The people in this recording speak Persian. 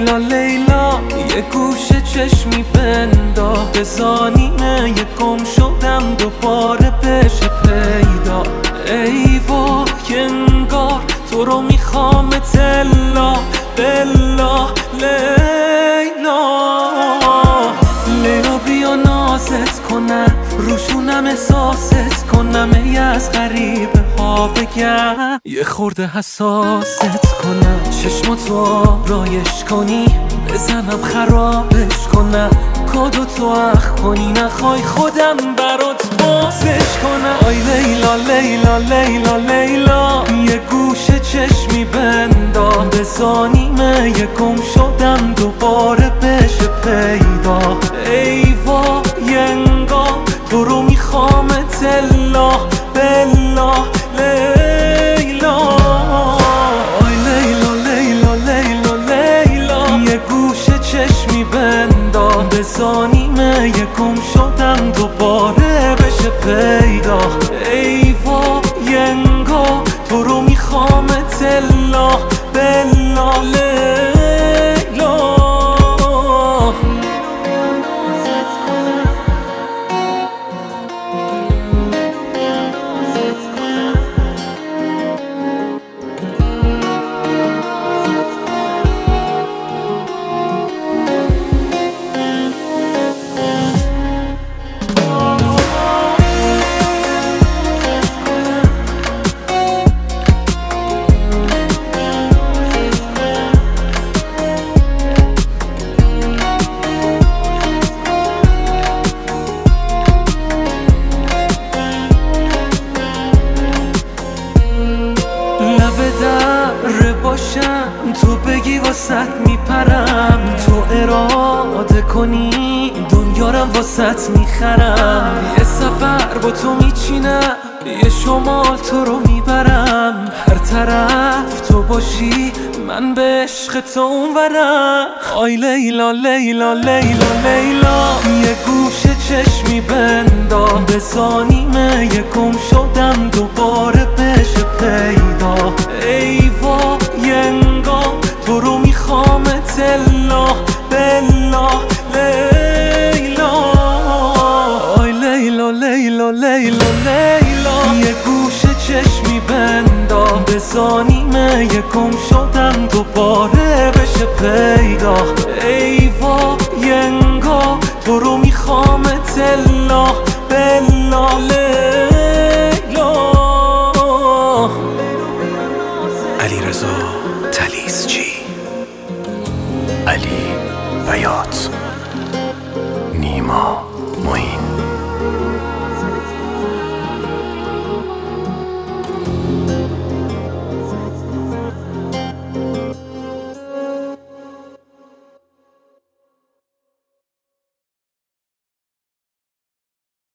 لیلا لیلا یه گوشه چشمی بندا بزانیمه یه گم شدم دوباره بشه پیدا. ای وای انگار تو رو میخوام تلا بلا لیلا. لیلا بیا نازت کنم روشونم احساست کنم ای از غریبه ها بگم یه خورده حساست کنم چشماتو آرایش کنی بزنم خرابش کنم کادو تو اخ کنی نخوای خودم برات بازش کنم. آی لیلا لیلا لیلا لیلا یه گوشه چشمی بندا بزانیمه یه گم شدم دوباره بشه پیدا. ای وای انگار تو رو میخوام تلا بلا لیلا. آی لیلا لیلا لیلا لیلا یه گوشه چشمی بندا بزانیمه یه گم شدم دوباره بشه پیدا. ای وای انگار تو رو میخوام تلا بلا لیلا. باشم تو بگی واسط میپرم تو اراده کنی دنیارم واسط میخرم یه سفر با تو میچینم یه شمال تو رو میبرم هر طرف تو باشی من به عشق تو اونورم. آی لیلا لیلا لیلا لیلا یه گوشه چشمی بندا بزانیمه یه گم شدم دوباره بشه پیدا. ای وای انگار تو رو میخوام تلا بلا لیلا. آی لیلا لیلا لیلا لیلا یه گوشه چشمی بندا بزانیمه یه گم شدم دوباره بشه پیدا. ای وای انگار تو رو میخوام تلا بلا لیلا. علیرضا طلیسچی، علی بیات، نیما.